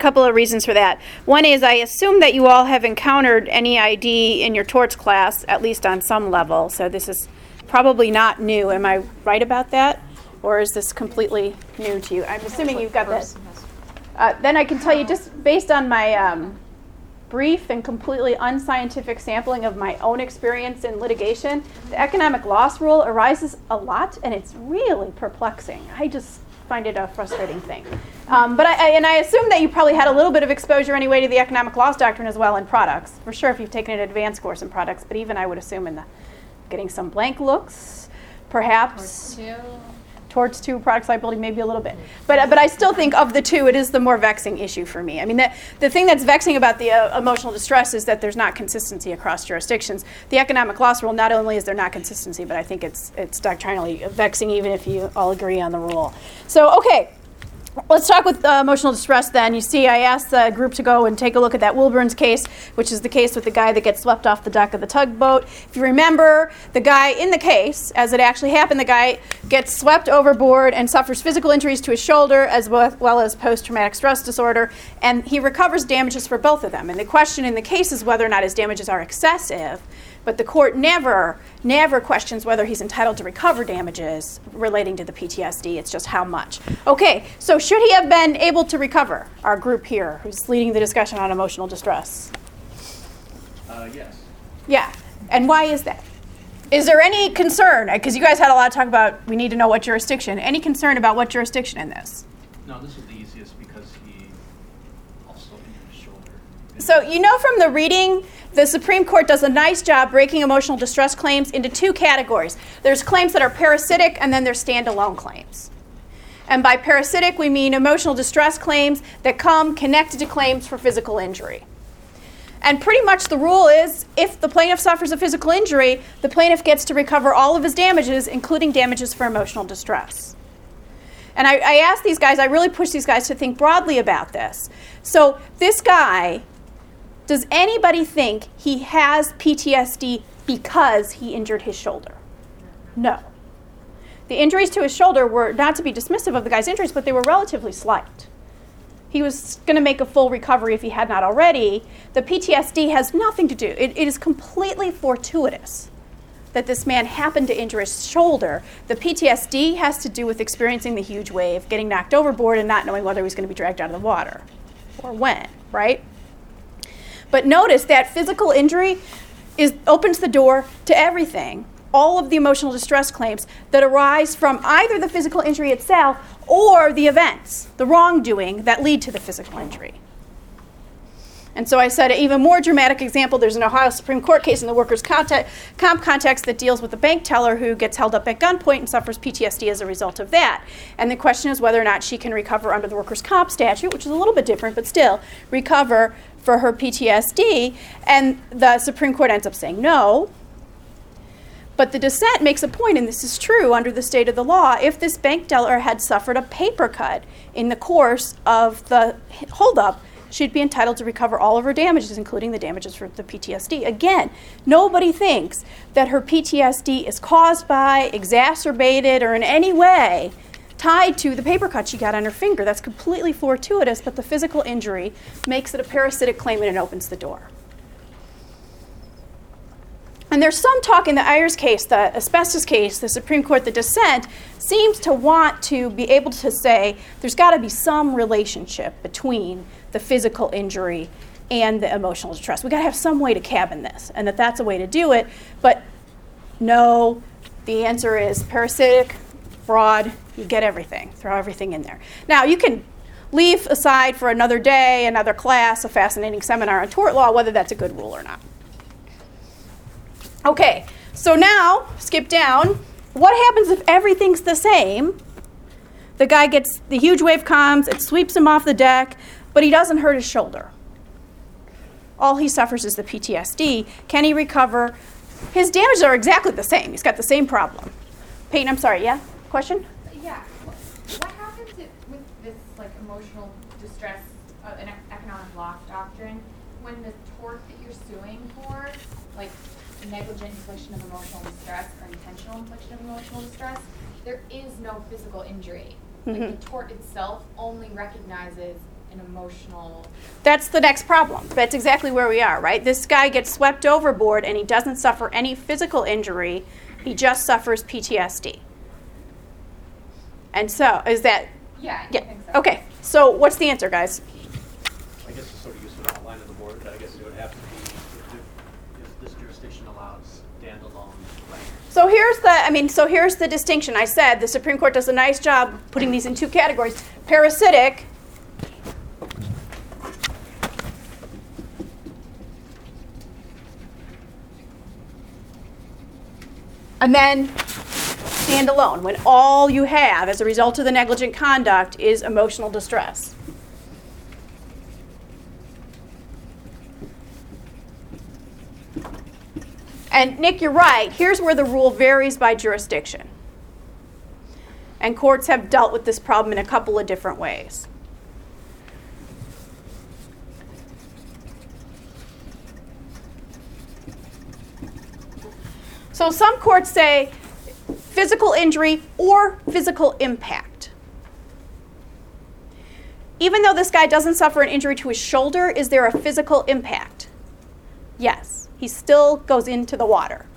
couple of reasons for that. One is I assume that you all have encountered NEID in your torts class, at least on some level, so this is probably not new. Am I right about that? Or is this completely new to you? I'm assuming you've got that. Then I can tell you, just based on my brief and completely unscientific sampling of my own experience in litigation, the economic loss rule arises a lot, and it's really perplexing. I just find it a frustrating thing. But I assume that you probably had a little bit of exposure anyway to the economic loss doctrine as well in products. For sure if you've taken an advanced course in products, but even I would assume in the getting some blank looks, perhaps. Towards two, products liability, maybe a little bit. But I still think of the two, it is the more vexing issue for me. I mean, the thing that's vexing about the emotional distress is that there's not consistency across jurisdictions. The economic loss rule, not only is there not consistency, but I think it's doctrinally vexing even if you all agree on the rule. So, okay. Let's talk with emotional distress then. You see, I asked the group to go and take a look at that Wilburns case, which is the case with the guy that gets swept off the deck of the tugboat. If you remember, the guy in the case, as it actually happened, the guy gets swept overboard and suffers physical injuries to his shoulder as well as post-traumatic stress disorder, and he recovers damages for both of them. And the question in the case is whether or not his damages are excessive, but the court never questions whether he's entitled to recover damages relating to the PTSD. It's just how much. Okay, so should he have been able to recover? Our group here, who's leading the discussion on emotional distress. Yes. Yeah, and why is that? Is there any concern? Because you guys had a lot of talk about we need to know what jurisdiction. Any concern about what jurisdiction in this? No, this was the easiest because he also injured his shoulder. So you know from the reading, the Supreme Court does a nice job breaking emotional distress claims into two categories. There's claims that are parasitic, and then there's standalone claims. And by parasitic, we mean emotional distress claims that come connected to claims for physical injury. And pretty much the rule is, if the plaintiff suffers a physical injury, the plaintiff gets to recover all of his damages, including damages for emotional distress. And I asked these guys, I really pushed these guys to think broadly about this. So this guy, does anybody think he has PTSD because he injured his shoulder? No. The injuries to his shoulder were not to be dismissive of the guy's injuries, but they were relatively slight. He was going to make a full recovery if he had not already. The PTSD has nothing to do. It is completely fortuitous that this man happened to injure his shoulder. The PTSD has to do with experiencing the huge wave, getting knocked overboard, and not knowing whether he was going to be dragged out of the water or when, right? But notice that physical injury opens the door to everything, all of the emotional distress claims that arise from either the physical injury itself or the events, the wrongdoing that lead to the physical injury. And so I said an even more dramatic example, there's an Ohio Supreme Court case in the workers' comp context that deals with a bank teller who gets held up at gunpoint and suffers PTSD as a result of that. And the question is whether or not she can recover under the workers' comp statute, which is a little bit different, but still recover for her PTSD. And the Supreme Court ends up saying no. But the dissent makes a point, and this is true under the state of the law, if this bank teller had suffered a paper cut in the course of the holdup, she'd be entitled to recover all of her damages, including the damages for the PTSD. Again, nobody thinks that her PTSD is caused by, exacerbated, or in any way tied to the paper cut she got on her finger. That's completely fortuitous, but the physical injury makes it a parasitic claim and it opens the door. And there's some talk in the Ayers case, the asbestos case, the Supreme Court, the dissent seems to want to be able to say there's got to be some relationship between the physical injury and the emotional distress. We've got to have some way to cabin this, and that's a way to do it. But no, the answer is parasitic, fraud, you get everything, throw everything in there. Now, you can leave aside for another day, another class, a fascinating seminar on tort law, whether that's a good rule or not. Okay, so now, skip down. What happens if everything's the same? The guy gets, the huge wave comes, it sweeps him off the deck, but he doesn't hurt his shoulder. All he suffers is the PTSD. Can he recover? His damages are exactly the same. He's got the same problem. Peyton, I'm sorry, yeah? Question? Yeah. What happens with this emotional distress, an economic loss doctrine, when the tort that you're suing for, negligent infliction of emotional distress or intentional infliction of emotional distress, there is no physical injury. The tort itself only recognizes an emotional. That's the next problem. That's exactly where we are, right? This guy gets swept overboard and he doesn't suffer any physical injury. He just suffers PTSD. And so, is that... Yeah, I Yeah. think so. Okay, so what's the answer, guys? I guess it's sort of useful to outline of the board, but I guess it would have to be if this jurisdiction allows standalone claims. So here's the distinction. I said the Supreme Court does a nice job putting these in two categories. Parasitic, and then standalone, when all you have as a result of the negligent conduct is emotional distress. And Nick, you're right. Here's where the rule varies by jurisdiction. And courts have dealt with this problem in a couple of different ways. So some courts say physical injury or physical impact. Even though this guy doesn't suffer an injury to his shoulder, is there a physical impact? Yes, he still goes into the water.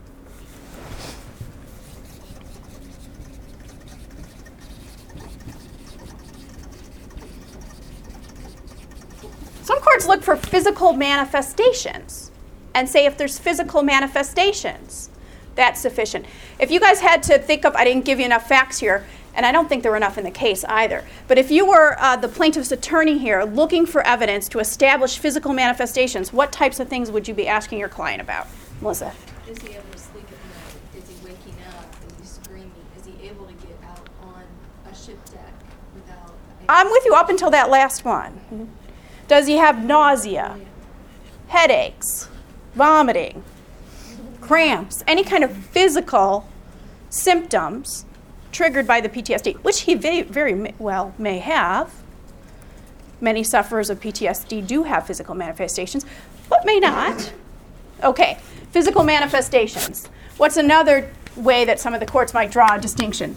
Some courts look for physical manifestations and say if there's physical manifestations, that's sufficient. If you guys had to think of, I didn't give you enough facts here, and I don't think there were enough in the case either, but if you were the plaintiff's attorney here looking for evidence to establish physical manifestations, what types of things would you be asking your client about? Melissa? Is he able to sleep at night? Is he waking up? Is he screaming? Is he able to get out on a ship deck without... I'm with you up until that last one. Does he have nausea, headaches, vomiting, cramps, any kind of physical symptoms triggered by the PTSD, which he very well may have. Many sufferers of PTSD do have physical manifestations, but may not. Okay, physical manifestations. What's another way that some of the courts might draw a distinction?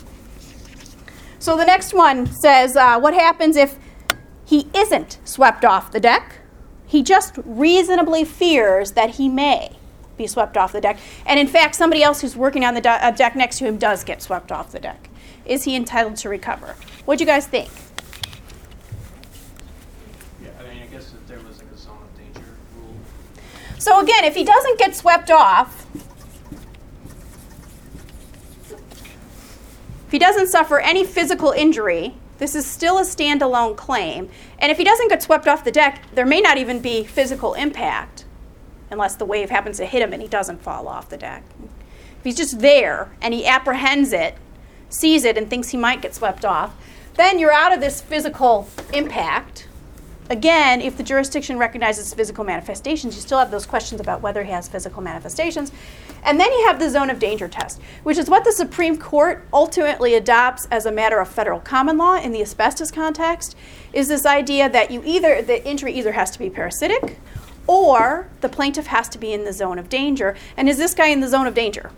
So the next one says, what happens if he isn't swept off the deck? He just reasonably fears that he may be swept off the deck. And in fact, somebody else who's working on the deck next to him does get swept off the deck. Is he entitled to recover? What do you guys think? Yeah, I mean, I guess if there was like a zone of danger rule. So again, if he doesn't get swept off, if he doesn't suffer any physical injury, this is still a standalone claim. And if he doesn't get swept off the deck, there may not even be physical impact unless the wave happens to hit him and he doesn't fall off the deck. If he's just there and he apprehends it, sees it, and thinks he might get swept off, then you're out of this physical impact. Again, if the jurisdiction recognizes physical manifestations, you still have those questions about whether he has physical manifestations. And then you have the zone of danger test, which is what the Supreme Court ultimately adopts as a matter of federal common law in the asbestos context, is this idea that the injury either has to be parasitic or the plaintiff has to be in the zone of danger. And is this guy in the zone of danger?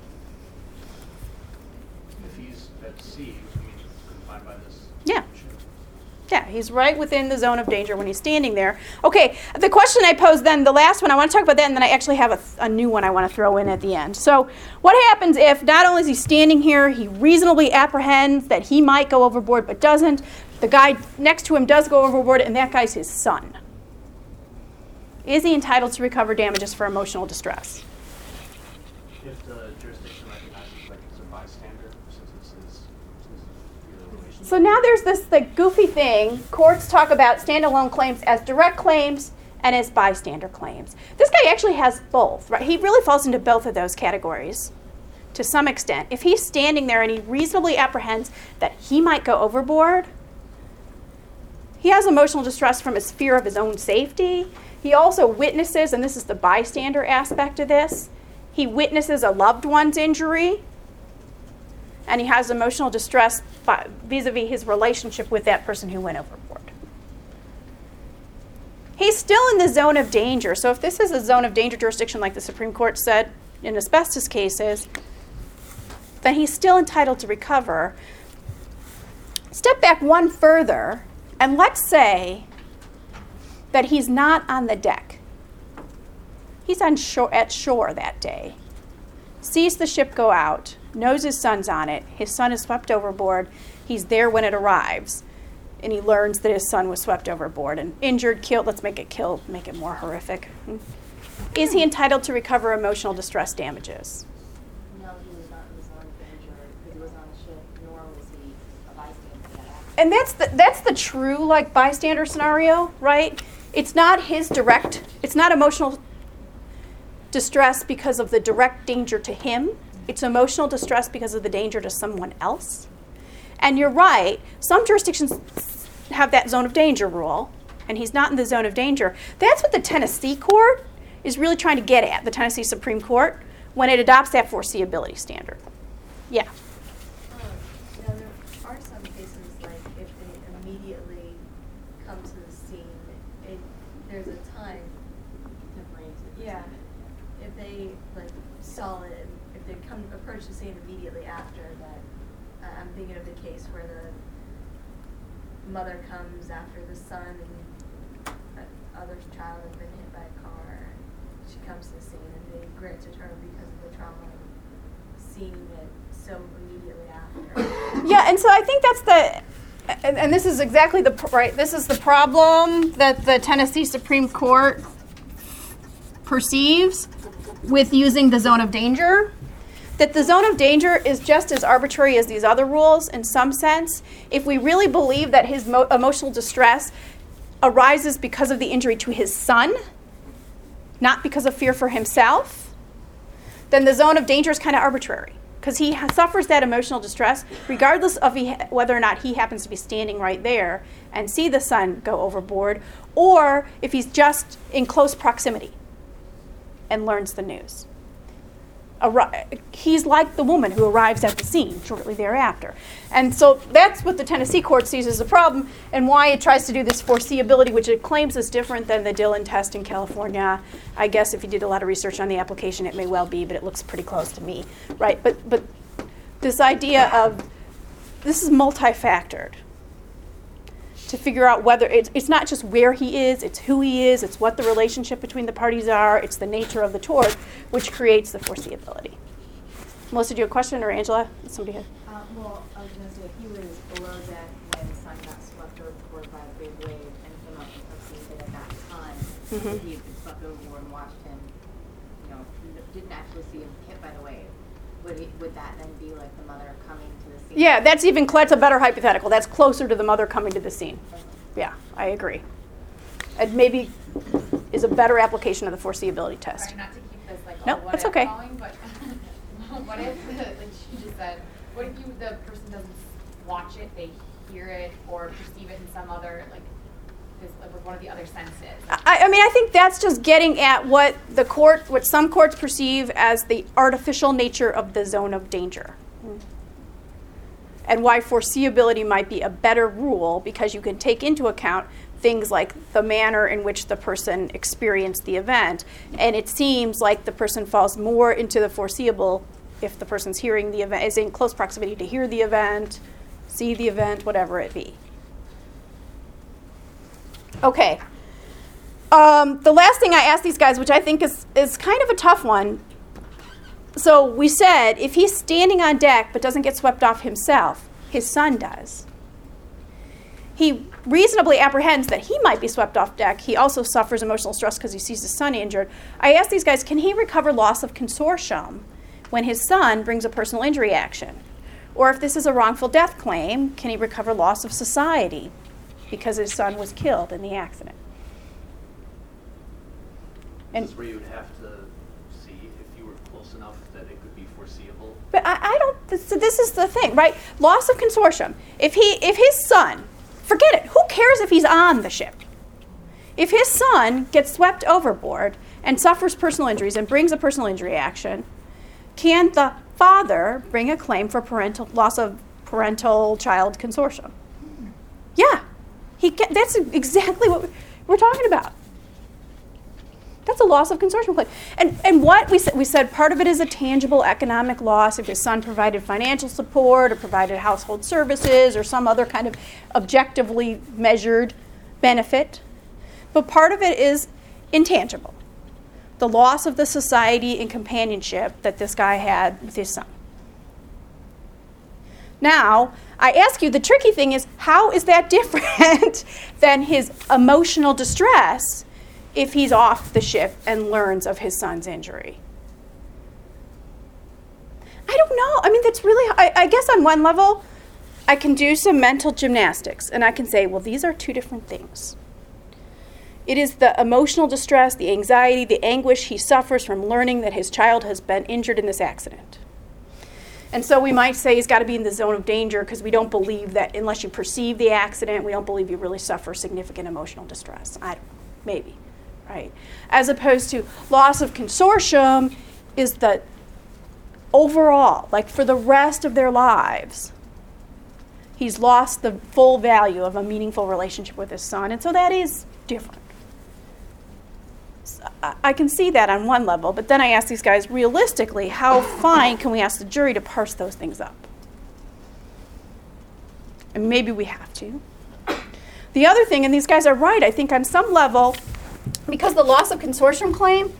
If he's at sea, I mean, confined by this. Yeah. ship. Yeah, he's right within the zone of danger when he's standing there. Okay, the question I posed then, the last one, I want to talk about that, and then I actually have a new one I want to throw in at the end. So what happens if not only is he standing here, he reasonably apprehends that he might go overboard but doesn't, the guy next to him does go overboard, and that guy's his son? Is he entitled to recover damages for emotional distress? If the jurisdiction recognizes like it's a bystander, since it's his relation. So now there's this goofy thing. Courts talk about standalone claims as direct claims and as bystander claims. This guy actually has both, right? He really falls into both of those categories to some extent. If he's standing there and he reasonably apprehends that he might go overboard, he has emotional distress from his fear of his own safety. He also witnesses, and this is the bystander aspect of this, he witnesses a loved one's injury, and he has emotional distress vis-a-vis his relationship with that person who went overboard. He's still in the zone of danger. So if this is a zone of danger jurisdiction like the Supreme Court said in asbestos cases, then he's still entitled to recover. Step back one further. And let's say that he's not on the deck. He's on shore, at shore that day, sees the ship go out, knows his son's on it, his son is swept overboard, he's there when it arrives, and he learns that his son was swept overboard and injured, killed. Let's make it killed, make it more horrific. Is he entitled to recover emotional distress damages? No, he was not in the zone of danger because he was on the ship, nor was he a bystander to that accident. And that's the true like bystander scenario, right? It's not it's not emotional distress because of the direct danger to him. It's emotional distress because of the danger to someone else. And you're right, some jurisdictions have that zone of danger rule, and he's not in the zone of danger. That's what the Tennessee court is really trying to get at, the Tennessee Supreme Court, when it adopts that foreseeability standard. Yeah. Now, there are some cases, like, if they immediately come to the scene, there's a time to bring to the Yeah. scene. If they, like, saw it, if they approach the scene immediately after that, I'm thinking of the case where the mother comes after the son and the other child has been hit by a car. She comes to the scene and they grant it her because of the trauma of seeing it so immediately after. Yeah, and so I think that's and this is exactly this is the problem that the Tennessee Supreme Court perceives with using the zone of danger. That the zone of danger is just as arbitrary as these other rules in some sense. If we really believe that his emotional distress arises because of the injury to his son, not because of fear for himself, then the zone of danger is kind of arbitrary because he suffers that emotional distress regardless of whether or not he happens to be standing right there and see the son go overboard, or if he's just in close proximity and learns the news. He's like the woman who arrives at the scene shortly thereafter. And so that's what the Tennessee court sees as a problem and why it tries to do this foreseeability, which it claims is different than the Dillon test in California. I guess if you did a lot of research on the application, it may well be, but it looks pretty close to me, right? But this idea of this is multifactored to figure out whether it's not just where he is, it's who he is, it's what the relationship between the parties are, it's the nature of the tort, which creates the foreseeability. Melissa, do you have a question, or Angela? Somebody had. Well, I was going to say, if he was below deck when his son got swept overboard by a big wave and came up and perceived it at that time, if he had been swept overboard and watched him, didn't actually see him hit by the wave, would that then be like the mother coming to the scene? Yeah, that's a better hypothetical. That's closer to the mother coming to the scene. Yeah, I agree. It maybe is a better application of the foreseeability test. Sorry, not to keep this like No, all what that's if okay. going, but what if, like she just said, what if the person doesn't watch it, they hear it or perceive it in some other, like with one of the other senses? I mean, I think that's just getting at what some courts perceive as the artificial nature of the zone of danger. And why foreseeability might be a better rule because you can take into account things like the manner in which the person experienced the event. And it seems like the person falls more into the foreseeable if the person's hearing the event, is in close proximity to hear the event, see the event, whatever it be. Okay. The last thing I asked these guys, which I think is kind of a tough one. So we said if he's standing on deck but doesn't get swept off himself, his son does. He reasonably apprehends that he might be swept off deck. He also suffers emotional stress because he sees his son injured. I asked these guys, can he recover loss of consortium when his son brings a personal injury action? Or if this is a wrongful death claim, can he recover loss of society because his son was killed in the accident? And This is where you would have to see if you were close enough that it could be foreseeable. But I don't, so this is the thing, right? Loss of consortium. If his son, forget it, who cares if he's on the ship? If his son gets swept overboard and suffers personal injuries and brings a personal injury action, can the father bring a claim for loss of parental child consortium? Yeah, that's exactly what we're talking about. That's That's a loss of consortium claim. And what we said part of it is a tangible economic loss if his son provided financial support or provided household services or some other kind of objectively measured benefit. But part of it is intangible. The loss of the society and companionship that this guy had with his son. Now, I ask you, the tricky thing is, how is that different than his emotional distress if he's off the ship and learns of his son's injury? I don't know. I mean, that's really, I guess on one level, I can do some mental gymnastics, and I can say, well, these are two different things. It is the emotional distress, the anxiety, the anguish he suffers from learning that his child has been injured in this accident. And so we might say he's got to be in the zone of danger because we don't believe that unless you perceive the accident, we don't believe you really suffer significant emotional distress. Maybe, right? As opposed to loss of consortium is the overall, like for the rest of their lives, he's lost the full value of a meaningful relationship with his son. And so that is different. I can see that on one level, but then I ask these guys, realistically, how fine can we ask the jury to parse those things up? And maybe we have to. The other thing, and these guys are right, I think on some level, because the loss of consortium claim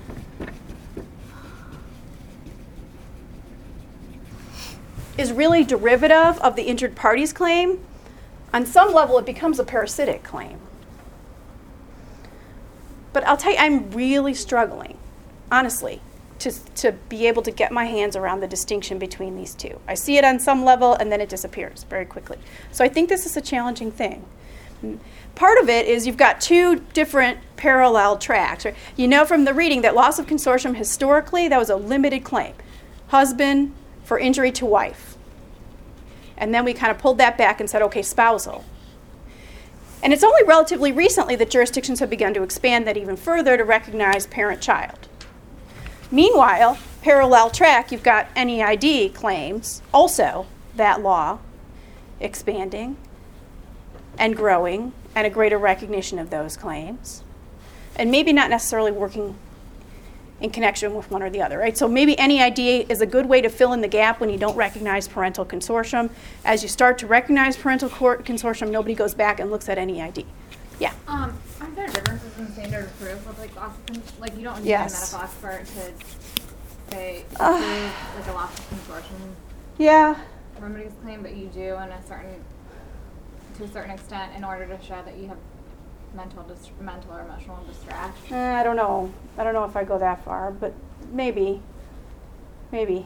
is really derivative of the injured parties claim, on some level it becomes a parasitic claim. But I'll tell you, I'm really struggling, honestly, to be able to get my hands around the distinction between these two. I see it on some level, and then it disappears very quickly. So I think this is a challenging thing. Part of it is you've got two different parallel tracks. Right? You know from the reading that loss of consortium, historically, that was a limited claim. Husband for injury to wife. And then we kind of pulled that back and said, okay, spousal. And it's only relatively recently that jurisdictions have begun to expand that even further to recognize parent-child. Meanwhile, parallel track, you've got NEID claims, also that law, expanding and growing, and a greater recognition of those claims. And maybe not necessarily working in connection with one or the other, right? So maybe NEID is a good way to fill in the gap when you don't recognize parental consortium. As you start to recognize parental consortium, nobody goes back and looks at NEID. Yeah? Aren't there differences in standard of proof with like you don't need Yes. a medical expert to say prove like a loss of consortium Yeah. remedies claim, but you do to a certain extent in order to show that you have mental or emotional distress. I don't know. I don't know if I go that far, but maybe. Maybe.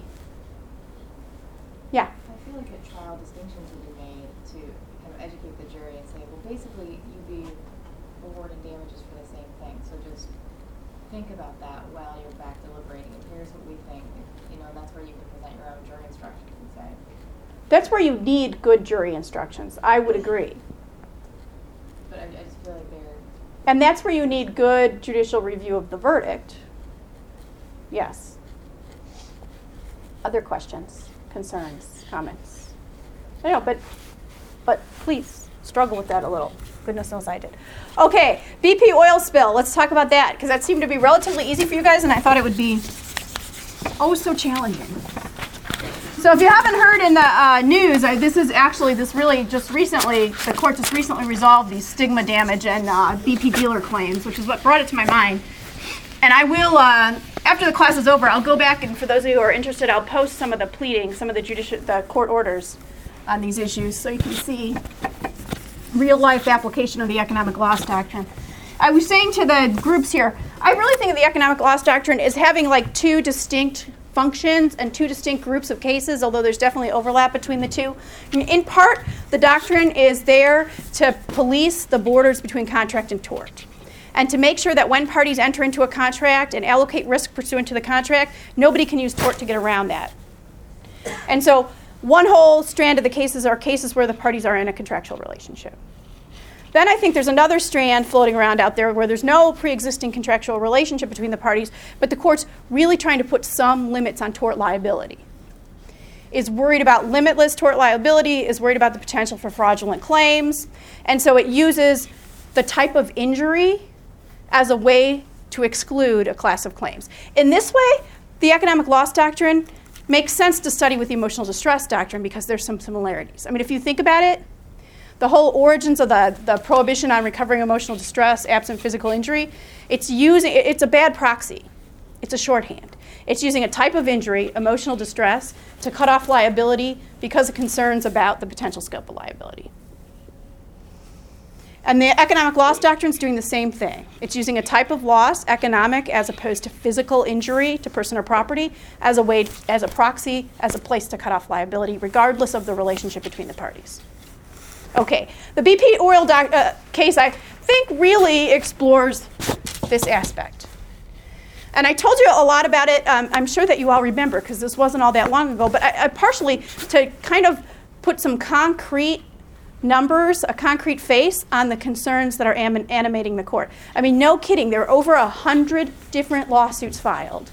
Yeah. I feel like a trial distinctions would be made to kind of educate the jury and say, well, basically, you'd be awarding damages for the same thing. So just think about that while you're back deliberating. And here's what we think. You know, that's where you can present your own jury instructions and say. That's where you need good jury instructions. I would agree. But I just feel like they're. And that's where you need good judicial review of the verdict. Yes. Other questions, concerns, comments? I know, but please struggle with that a little. Goodness knows I did. Okay, BP oil spill. Let's talk about that because that seemed to be relatively easy for you guys, and I thought it would be so challenging. So if you haven't heard in the news, the court just recently resolved these stigma damage and BP dealer claims, which is what brought it to my mind. And I will, after the class is over, I'll go back and for those of you who are interested, I'll post some of the pleadings, some of the court orders on these issues so you can see real life application of the economic loss doctrine. I was saying to the groups here, I really think of the economic loss doctrine as having like two distinct functions and two distinct groups of cases, although there's definitely overlap between the two. In part, the doctrine is there to police the borders between contract and tort, and to make sure that when parties enter into a contract and allocate risk pursuant to the contract, nobody can use tort to get around that. And so one whole strand of the cases are cases where the parties are in a contractual relationship. Then I think there's another strand floating around out there where there's no pre-existing contractual relationship between the parties, but the court's really trying to put some limits on tort liability. Is worried about limitless tort liability, is worried about the potential for fraudulent claims, and so it uses the type of injury as a way to exclude a class of claims. In this way, the economic loss doctrine makes sense to study with the emotional distress doctrine because there's some similarities. I mean, if you think about it, the whole origins of the prohibition on recovering emotional distress absent physical injury, it's a bad proxy. It's a shorthand. It's using a type of injury, emotional distress, to cut off liability because of concerns about the potential scope of liability. And the economic loss doctrine is doing the same thing. It's using a type of loss, economic, as opposed to physical injury to person or property, as a proxy, as a place to cut off liability, regardless of the relationship between the parties. Okay, the BP oil case, I think, really explores this aspect. And I told you a lot about it. I'm sure that you all remember, because this wasn't all that long ago, but I partially, to kind of put some concrete numbers, a concrete face on the concerns that are animating the court. I mean, no kidding, there are over 100 different lawsuits filed.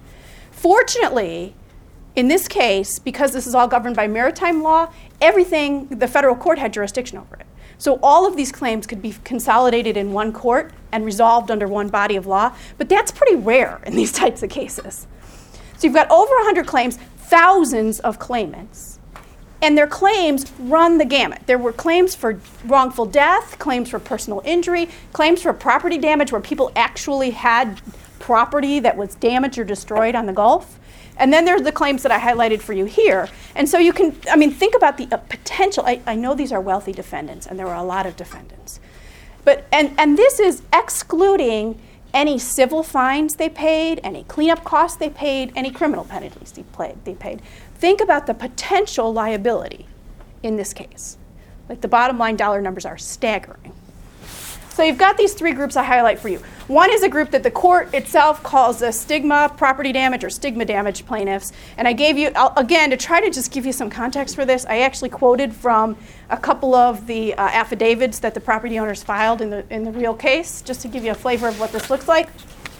Fortunately, in this case, because this is all governed by maritime law, the federal court had jurisdiction over it. So all of these claims could be consolidated in one court and resolved under one body of law, but that's pretty rare in these types of cases. So you've got over 100 claims, thousands of claimants, and their claims run the gamut. There were claims for wrongful death, claims for personal injury, claims for property damage where people actually had property that was damaged or destroyed on the Gulf. And then there's the claims that I highlighted for you here. And so you can, think about the potential. I know these are wealthy defendants, and there were a lot of defendants. But and this is excluding any civil fines they paid, any cleanup costs they paid, any criminal penalties they paid. Think about the potential liability in this case. Like, the bottom line dollar numbers are staggering. So you've got these three groups I highlight for you. One is a group that the court itself calls the stigma property damage or stigma damage plaintiffs. And I gave you, again, to try to just give you some context for this, I actually quoted from a couple of the affidavits that the property owners filed in the real case, just to give you a flavor of what this looks like.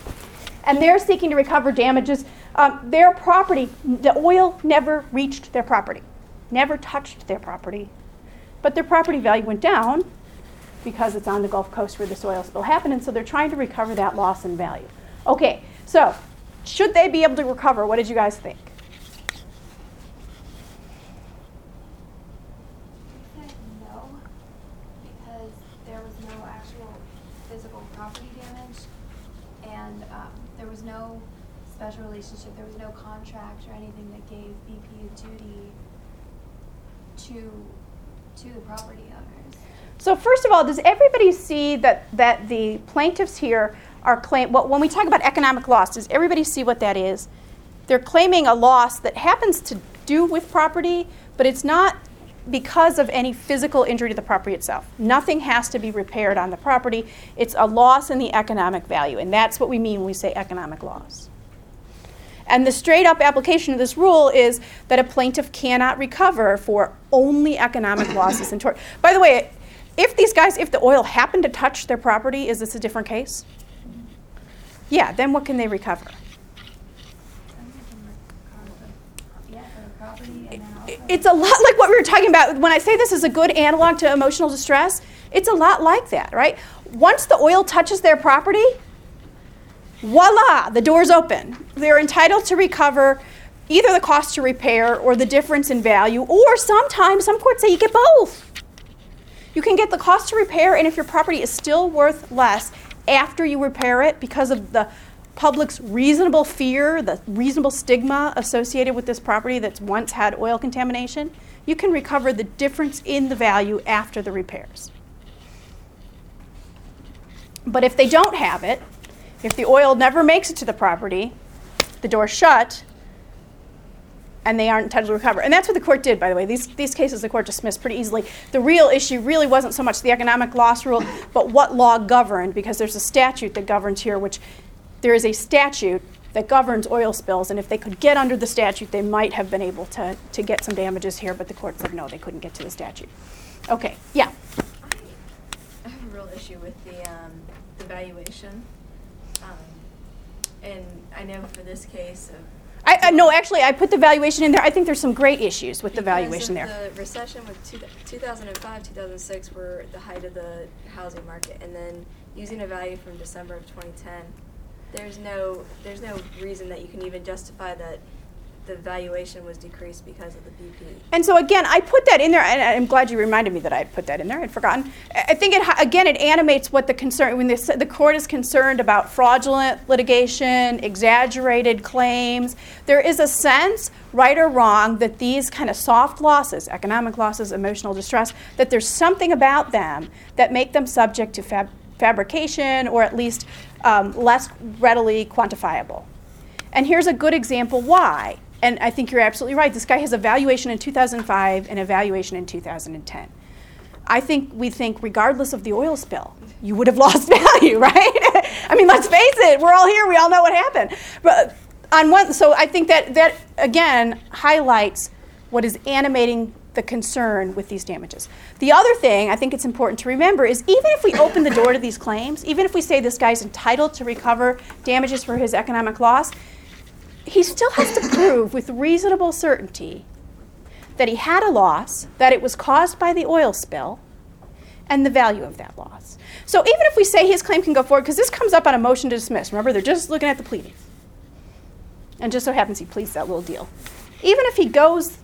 And they're seeking to recover damages. Their property, the oil never reached their property, never touched their property, but their property value went down because it's on the Gulf Coast where this oil spill happened, and so they're trying to recover that loss in value. Okay, so should they be able to recover? What did you guys think? I said no, because there was no actual physical property damage, and there was no special relationship, there was no contract or anything that gave BP a duty to the property owners. So first of all, does everybody see that the plaintiffs here are when we talk about economic loss, does everybody see what that is? They're claiming a loss that happens to do with property, but it's not because of any physical injury to the property itself. Nothing has to be repaired on the property. It's a loss in the economic value, and that's what we mean when we say economic loss. And the straight-up application of this rule is that a plaintiff cannot recover for only economic losses in tort. By the way, if the oil happened to touch their property, is this a different case? Yeah, then what can they recover? It's a lot like what we were talking about. When I say this is a good analog to emotional distress, it's a lot like that, right? Once the oil touches their property, voila, the door's open. They're entitled to recover either the cost to repair or the difference in value, or sometimes some courts say you get both. You can get the cost to repair, and if your property is still worth less after you repair it because of the public's reasonable fear, the reasonable stigma associated with this property that's once had oil contamination, you can recover the difference in the value after the repairs. But if they don't have it, if the oil never makes it to the property, the door's shut, and they aren't entitled to recover. And that's what the court did, by the way. These cases the court dismissed pretty easily. The real issue really wasn't so much the economic loss rule, but what law governed, because there's a statute that governs here, which there is a statute that governs oil spills, and if they could get under the statute, they might have been able to get some damages here, but the court said no, they couldn't get to the statute. Okay, yeah? I have a real issue with the valuation. And I know for this case No, actually, I put the valuation in there. I think there's some great issues with the valuation there. The recession with 2005, 2006 were the height of the housing market, and then using a value from December of 2010 there's no reason that you can even justify that the valuation was decreased because of the BP. And so again, I put that in there, and I'm glad you reminded me that I had put that in there. I'd forgotten. I think it animates what the concern, when the court is concerned about fraudulent litigation, exaggerated claims. There is a sense, right or wrong, that these kind of soft losses, economic losses, emotional distress, that there's something about them that make them subject to fabrication, or at least less readily quantifiable. And here's a good example why. And I think you're absolutely right. This guy has a valuation in 2005 and a valuation in 2010. We think regardless of the oil spill, you would have lost value, right? I mean, let's face it, we're all here, we all know what happened. But so I think that again highlights what is animating the concern with these damages. The other thing I think it's important to remember is even if we open the door to these claims, even if we say this guy's entitled to recover damages for his economic loss, he still has to prove with reasonable certainty that he had a loss, that it was caused by the oil spill, and the value of that loss. So even if we say his claim can go forward, because this comes up on a motion to dismiss, remember, they're just looking at the pleadings. And just so happens he pleads that little deal. Even if he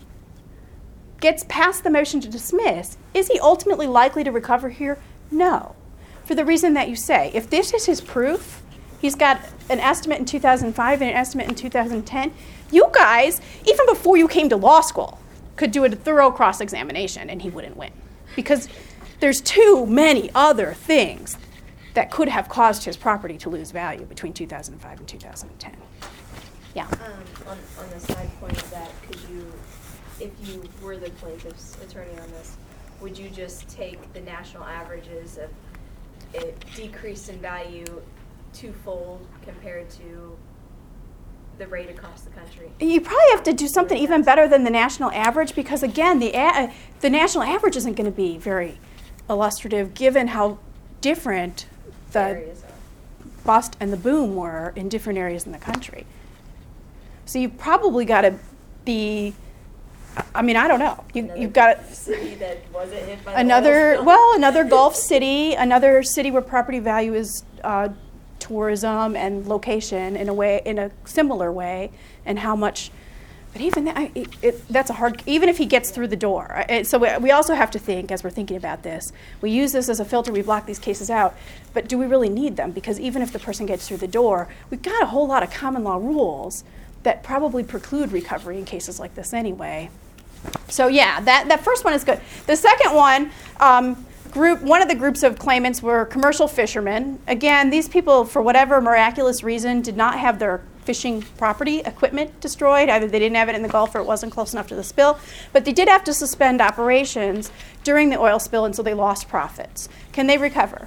gets past the motion to dismiss, is he ultimately likely to recover here? No. For the reason that you say, if this is his proof, he's got an estimate in 2005 and an estimate in 2010. You guys, even before you came to law school, could do a thorough cross-examination and he wouldn't win. Because there's too many other things that could have caused his property to lose value between 2005 and 2010. Yeah? On the side point of that, if you were the plaintiff's attorney on this, would you just take the national averages of it decreased in value twofold compared to the rate across the country? You probably have to do something even better than the national average, because again, the national average isn't going to be very illustrative given how different the bust and the boom were in different areas in the country. So you've probably got to be, I mean, I don't know. You've got city that wasn't hit by another Gulf city, another city where property value is tourism and location in a similar way, and how much. But even that, that's a hard. Even if he gets through the door, so we also have to think, as we're thinking about this, we use this as a filter. We block these cases out, but do we really need them? Because even if the person gets through the door, we've got a whole lot of common law rules that probably preclude recovery in cases like this anyway. So yeah, that first one is good. The second one. One of the groups of claimants were commercial fishermen. Again, these people, for whatever miraculous reason, did not have their fishing property equipment destroyed. Either they didn't have it in the Gulf or it wasn't close enough to the spill. But they did have to suspend operations during the oil spill, and so they lost profits. Can they recover?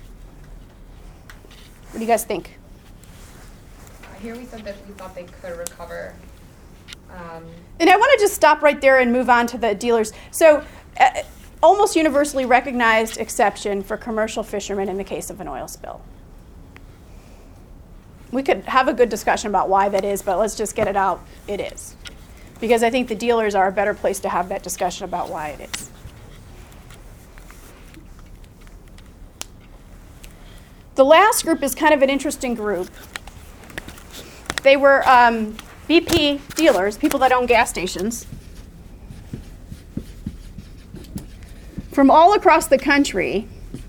What do you guys think? Here we said that we thought they could recover. And I want to just stop right there and move on to the dealers. So almost universally recognized exception for commercial fishermen in the case of an oil spill. We could have a good discussion about why that is, but let's just get it out. It is. Because I think the dealers are a better place to have that discussion about why it is. The last group is kind of an interesting group. They were BP dealers, people that own gas stations, from all across the country.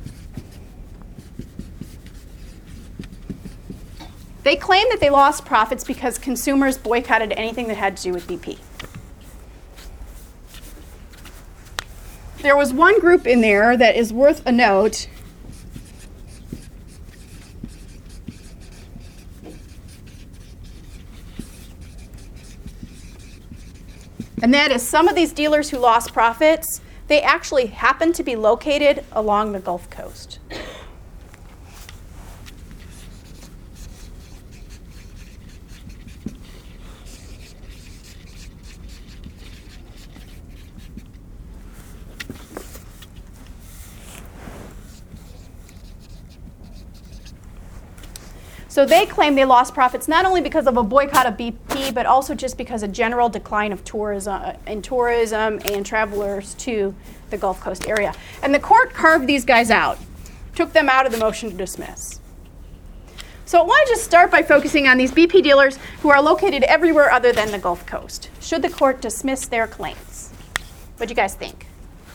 They claim that they lost profits because consumers boycotted anything that had to do with BP. There was one group in there that is worth a note. And that is some of these dealers who lost profits, they actually happen to be located along the Gulf Coast. So they claim they lost profits not only because of a boycott of BP, but also just because of general decline of tourism and travelers to the Gulf Coast area. And the court carved these guys out, took them out of the motion to dismiss. So I want to just start by focusing on these BP dealers who are located everywhere other than the Gulf Coast. Should the court dismiss their claims? What do you guys think?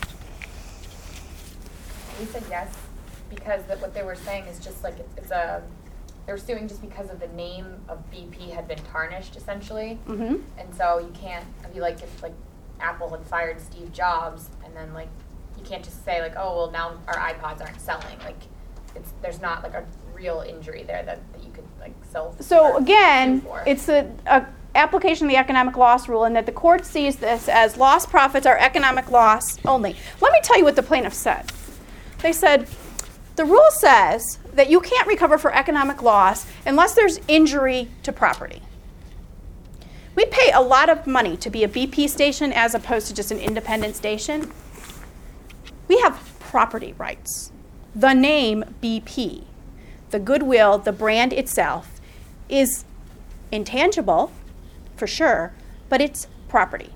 We said yes, because what they were saying is just like they were suing just because of the name of BP had been tarnished, essentially. Mm-hmm. And so you can't, I mean, like if like Apple had fired Steve Jobs, and then like you can't just say like, oh well, now our iPods aren't selling. Like there's not like a real injury there that you could like So again, for. it's a application of the economic loss rule, and that the court sees this as lost profits are economic loss only. Let me tell you what the plaintiff said. They said, the rule says that you can't recover for economic loss unless there's injury to property. We pay a lot of money to be a BP station as opposed to just an independent station. We have property rights. The name BP, the goodwill, the brand itself is intangible, for sure, but it's property.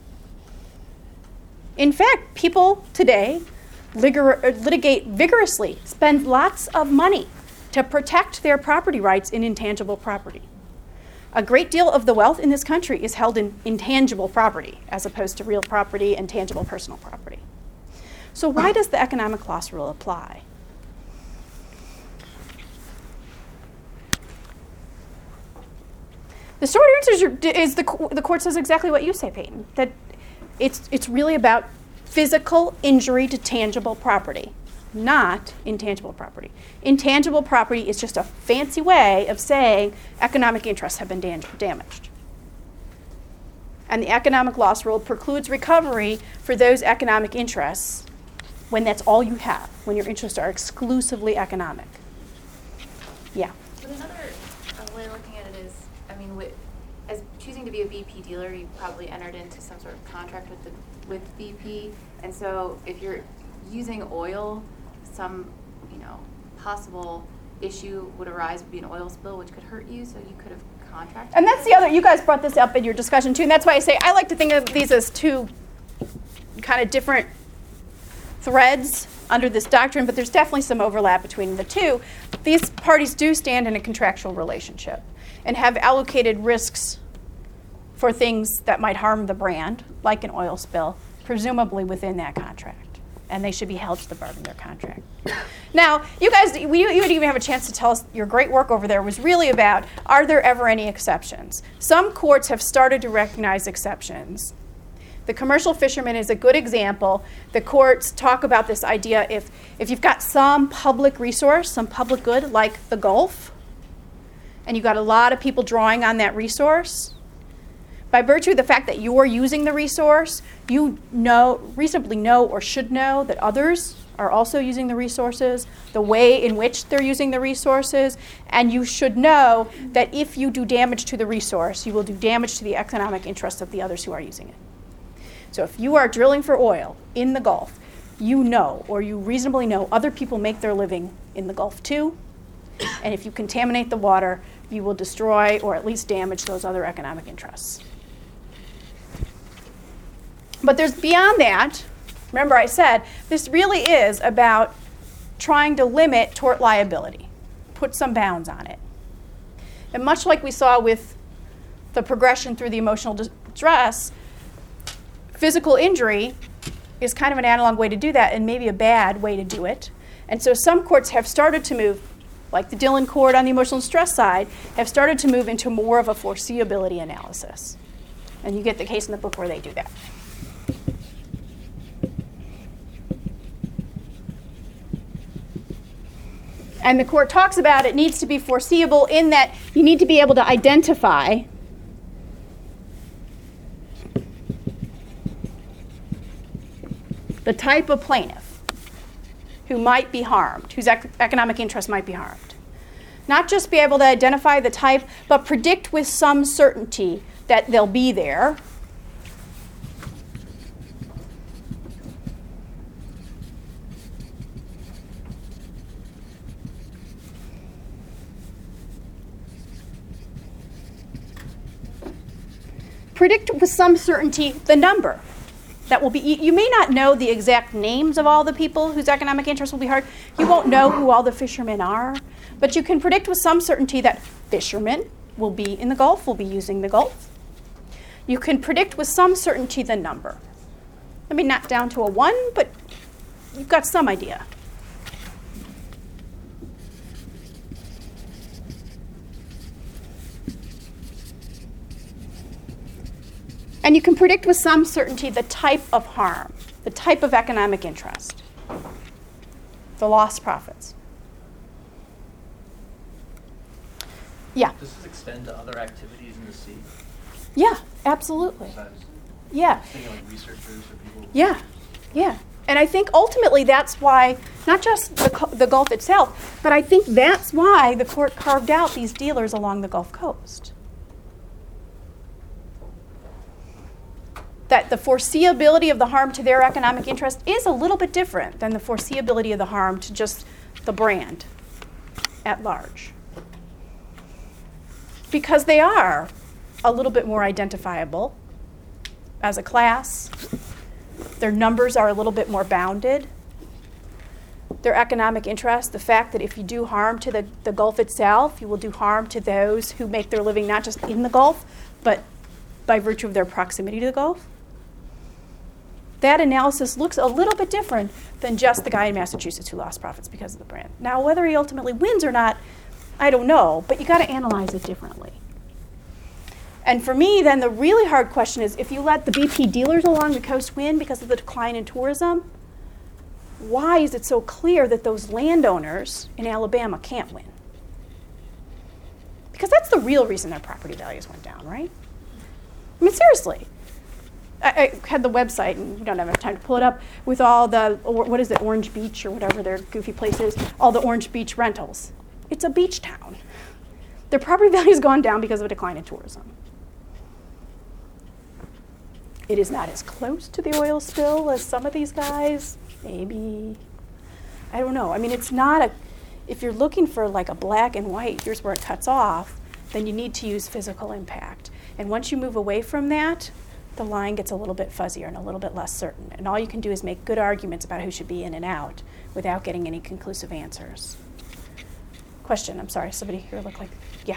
In fact, people today litigate vigorously, spend lots of money to protect their property rights in intangible property. A great deal of the wealth in this country is held in intangible property as opposed to real property and tangible personal property. So why does the economic loss rule apply? The short answer is the court says exactly what you say, Peyton, that it's really about physical injury to tangible property, not intangible property. Intangible property is just a fancy way of saying economic interests have been damaged. And the economic loss rule precludes recovery for those economic interests when that's all you have, when your interests are exclusively economic. Yeah. But another way of looking at it is, I mean, as choosing to be a BP dealer, you probably entered into some sort of contract with BP, and so if you're using oil, some possible issue would arise, would be an oil spill, which could hurt you, so you could have contracted. And that's the other, you guys brought this up in your discussion too, and that's why I say I like to think of these as two kind of different threads under this doctrine, but there's definitely some overlap between the two. These parties do stand in a contractual relationship and have allocated risks for things that might harm the brand, like an oil spill, presumably within that contract. And they should be held to the bargain of their contract. Now, you guys, you didn't even have a chance to tell us your great work over there was really about, are there ever any exceptions? Some courts have started to recognize exceptions. The commercial fisherman is a good example. The courts talk about this idea if you've got some public resource, some public good, like the Gulf, and you've got a lot of people drawing on that resource, by virtue of the fact that you're using the resource, you reasonably know or should know that others are also using the resources, the way in which they're using the resources, and you should know that if you do damage to the resource, you will do damage to the economic interests of the others who are using it. So if you are drilling for oil in the Gulf, you know, or you reasonably know, other people make their living in the Gulf too, and if you contaminate the water, you will destroy or at least damage those other economic interests. But there's beyond that. Remember I said, this really is about trying to limit tort liability, put some bounds on it. And much like we saw with the progression through the emotional distress, physical injury is kind of an analog way to do that and maybe a bad way to do it. And so some courts have started to move, like the Dillon Court on the emotional distress side, have started to move into more of a foreseeability analysis. And you get the case in the book where they do that. And the court talks about it needs to be foreseeable in that you need to be able to identify the type of plaintiff who might be harmed, whose economic interest might be harmed. Not just be able to identify the type, but predict with some certainty that they'll be there. Predict with some certainty the number that will be. You may not know the exact names of all the people whose economic interests will be harmed. You won't know who all the fishermen are, But you can predict with some certainty that fishermen will be in the Gulf, will be using the Gulf. You can predict with some certainty the number. I mean, not down to a 1, but you've got some idea. And you can predict with some certainty the type of harm, the type of economic interest, the lost profits. Yeah. Does this extend to other activities in the sea? Yeah, absolutely. Besides Yeah. thinking like researchers or people? Yeah, yeah. And I think ultimately that's why, not just the Gulf itself, but I think that's why the court carved out these dealers along the Gulf Coast. That the foreseeability of the harm to their economic interest is a little bit different than the foreseeability of the harm to just the brand at large. Because they are a little bit more identifiable as a class. Their numbers are a little bit more bounded. Their economic interest, the fact that if you do harm to the Gulf itself, you will do harm to those who make their living not just in the Gulf, but by virtue of their proximity to the Gulf. That analysis looks a little bit different than just the guy in Massachusetts who lost profits because of the brand. Now, whether he ultimately wins or not, I don't know, but you got to analyze it differently. And for me, then the really hard question is, if you let the BP dealers along the coast win because of the decline in tourism, why is it so clear that those landowners in Alabama can't win? Because that's the real reason their property values went down, right? I mean, seriously. I had the website, and you don't have enough time to pull it up, with all the, what is it, Orange Beach or whatever their goofy place is, all the Orange Beach rentals. It's a beach town. Their property value has gone down because of a decline in tourism. It is not as close to the oil spill as some of these guys. Maybe. I don't know. I mean, it's not if you're looking for like a black and white, here's where it cuts off, then you need to use physical impact. And once you move away from that, the line gets a little bit fuzzier and a little bit less certain. And all you can do is make good arguments about who should be in and out without getting any conclusive answers. Question, I'm sorry, somebody here looked like, yeah.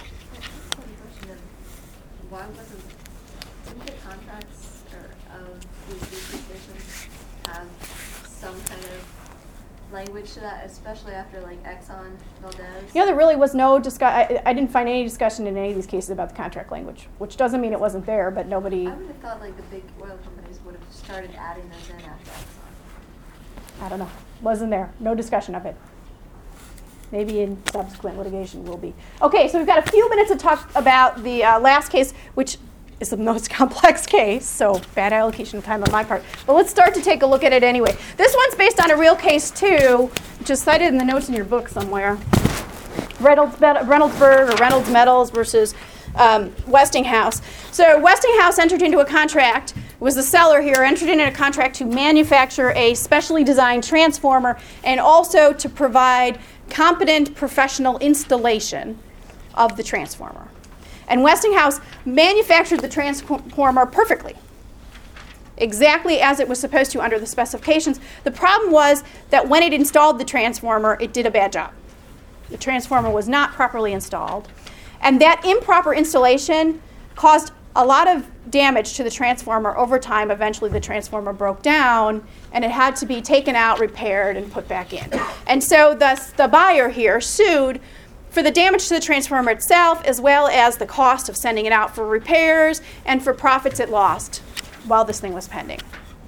Why didn't the contracts of these stations have some kind of language to that, especially after like Exxon Valdez? You know, there really was no discussion. I didn't find any discussion in any of these cases about the contract language, which doesn't mean it wasn't there, but nobody. I would have thought like the big oil companies would have started adding those in after Exxon. I don't know. Wasn't there. No discussion of it. Maybe in subsequent litigation will be. Okay, so we've got a few minutes to talk about the last case, which is the most complex case, so bad allocation of time on my part. But let's start to take a look at it anyway. This one's based on a real case, too, which is cited in the notes in your book somewhere. Reynoldsburg or Reynolds Metals versus Westinghouse. So Westinghouse entered into a contract, was the seller here, entered into a contract to manufacture a specially designed transformer and also to provide competent professional installation of the transformer. And Westinghouse manufactured the transformer perfectly, exactly as it was supposed to under the specifications. The problem was that when it installed the transformer, it did a bad job. The transformer was not properly installed. And that improper installation caused a lot of damage to the transformer over time. Eventually, the transformer broke down, and it had to be taken out, repaired, and put back in. And so the buyer here sued for the damage to the transformer itself, as well as the cost of sending it out for repairs and for profits it lost while this thing was pending.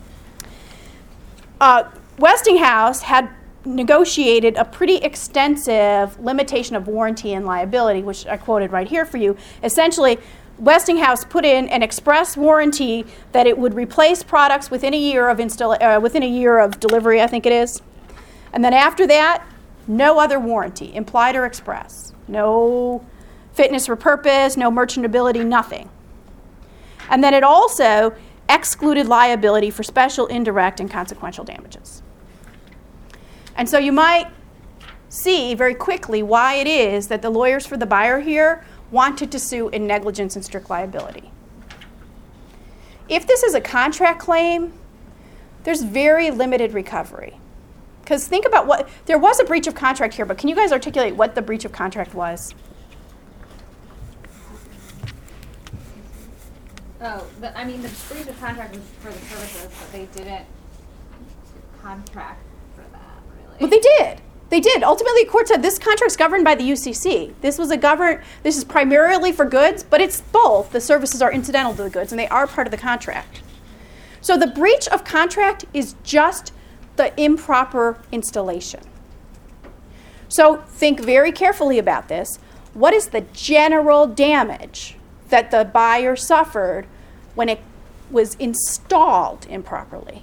Westinghouse had negotiated a pretty extensive limitation of warranty and liability, which I quoted right here for you. Essentially, Westinghouse put in an express warranty that it would replace products within a year of delivery, I think it is. And then after that, no other warranty, implied or express. No fitness for purpose, no merchantability, nothing. And then it also excluded liability for special, indirect, and consequential damages. And so you might see very quickly why it is that the lawyers for the buyer here wanted to sue in negligence and strict liability. If this is a contract claim, there's very limited recovery. Because think about what, there was a breach of contract here, but can you guys articulate what the breach of contract was? Oh, I mean, the breach of contract was for the services, but they didn't contract for that, really. Well, they did. They did. Ultimately, the court said this contract's governed by the UCC. This is primarily for goods, but it's both. The services are incidental to the goods, and they are part of the contract. So the breach of contract is just the improper installation. So think very carefully about this. What is the general damage that the buyer suffered when it was installed improperly?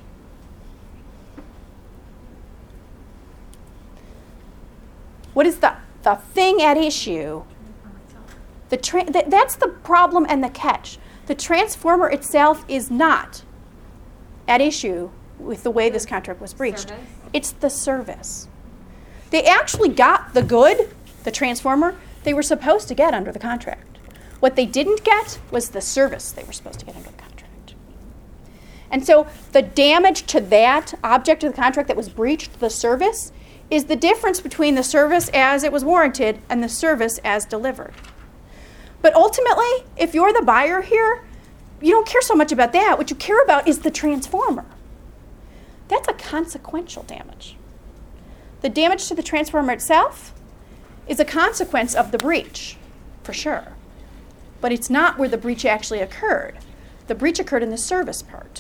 What is the thing at issue? That's the problem and the catch. The transformer itself is not at issue with the way this contract was breached. Service? It's the service. They actually got the good, the transformer, they were supposed to get under the contract. What they didn't get was the service they were supposed to get under the contract. And so the damage to that object of the contract that was breached, the service, is the difference between the service as it was warranted and the service as delivered. But ultimately, if you're the buyer here, you don't care so much about that. What you care about is the transformer. That's a consequential damage. The damage to the transformer itself is a consequence of the breach, for sure. But it's not where the breach actually occurred. The breach occurred in the service part.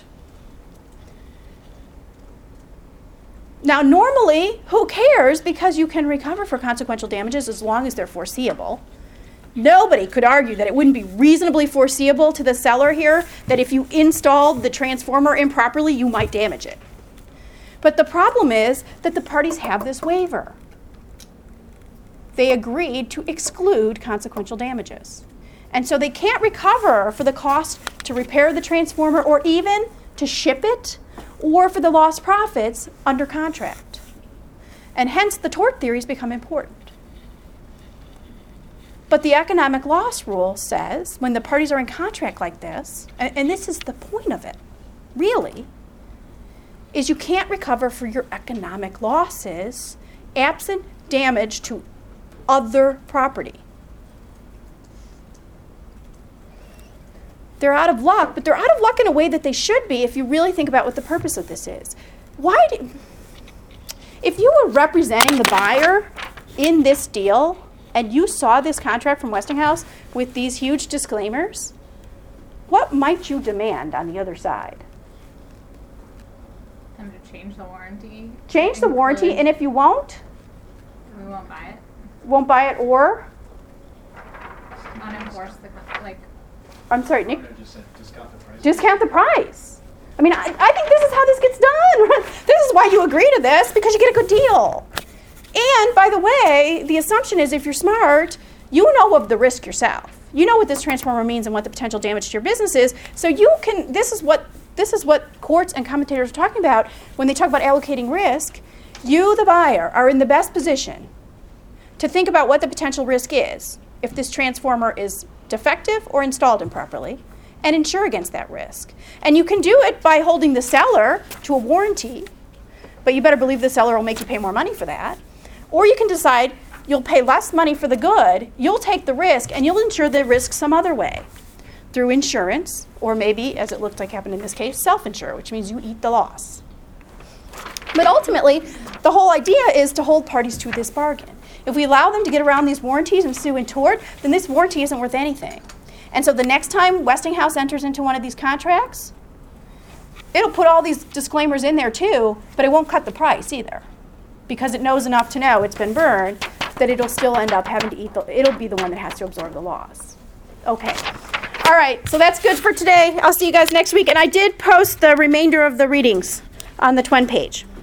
Now, normally, who cares? Because you can recover for consequential damages as long as they're foreseeable. Nobody could argue that it wouldn't be reasonably foreseeable to the seller here that if you installed the transformer improperly, you might damage it. But the problem is that the parties have this waiver. They agreed to exclude consequential damages. And so they can't recover for the cost to repair the transformer or even to ship it or for the lost profits under contract. And hence the tort theories become important. But the economic loss rule says when the parties are in contract like this, and this is the point of it, really, is you can't recover for your economic losses absent damage to other property. They're out of luck, but they're out of luck in a way that they should be if you really think about what the purpose of this is. If you were representing the buyer in this deal and you saw this contract from Westinghouse with these huge disclaimers, what might you demand on the other side? Them to change the warranty. Change the warranty, and if you won't, we won't buy it. Won't buy it or? Unenforce the, I'm sorry, Nick? Just said discount the price. Discount the price. I mean, I think this is how this gets done. This is why you agree to this, because you get a good deal. And by the way, the assumption is if you're smart, you know of the risk yourself. You know what this transformer means and what the potential damage to your business is. So you can, this is what courts and commentators are talking about when they talk about allocating risk. You, the buyer, are in the best position to think about what the potential risk is if this transformer is defective or installed improperly, and insure against that risk. And you can do it by holding the seller to a warranty, but you better believe the seller will make you pay more money for that. Or you can decide you'll pay less money for the good, you'll take the risk, and you'll insure the risk some other way, through insurance, or maybe, as it looked like happened in this case, self-insure, which means you eat the loss. But ultimately, the whole idea is to hold parties to this bargain. If we allow them to get around these warranties and sue in tort, then this warranty isn't worth anything. And so the next time Westinghouse enters into one of these contracts, it'll put all these disclaimers in there too, but it won't cut the price either, because it knows enough to know it's been burned that it'll still end up having to it'll be the one that has to absorb the loss. Okay. All right, so that's good for today. I'll see you guys next week. And I did post the remainder of the readings on the Twin page.